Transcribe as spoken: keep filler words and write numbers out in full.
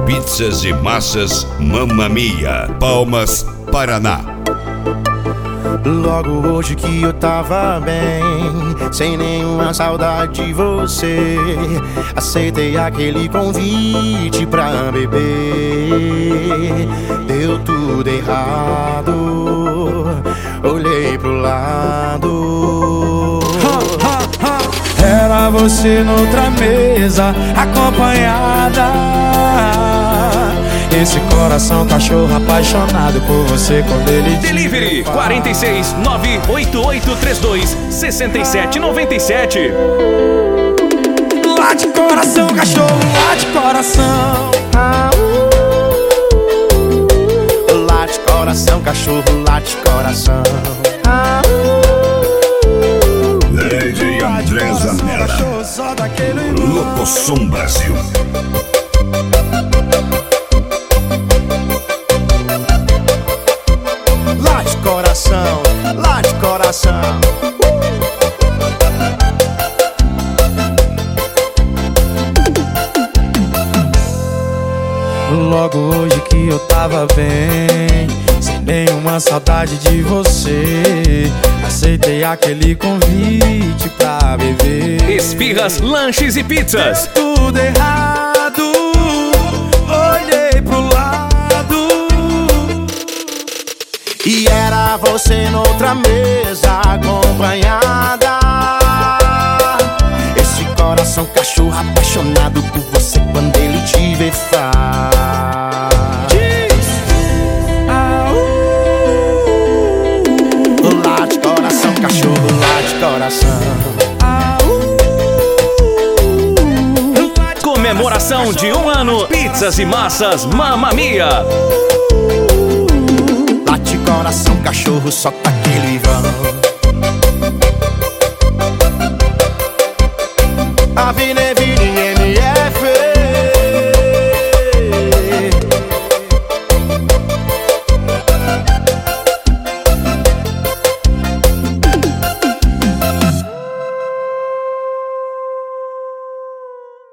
Pizzas e massas Mamma Mia, Palmas, Paraná. Logo hoje que eu tava bem, sem nenhuma saudade de você, aceitei aquele convite pra beber. Deu tudo errado, olhei pro lado. Era você noutra mesa, acompanhada. Esse coração cachorro apaixonado por você quando ele Delivery quatro seis nove oito oito três dois seis sete nove sete. Late coração, cachorro, late coração. Ah, uh. Late coração, cachorro, late coração. Ah, uh. Lady Andresa Nela, Locosom Brasil. Late coração, late coração. Logo hoje que eu tava bem, sem nenhuma saudade de você, aceitei aquele convite pra beber. Esfirras, lanches e pizzas. Deu tudo errado, olhei pro lado e era você noutra mesa, acompanhada. Esse coração cachorro apaixonado por você quando ele te vê faz. Ah, uh. Late coração, cachorro, late coração. Ah, uh. Comemoração de um ano. Pizzas e massas Mamma Mia. Late coração, cachorro, solta aquele vão. A vida é vida.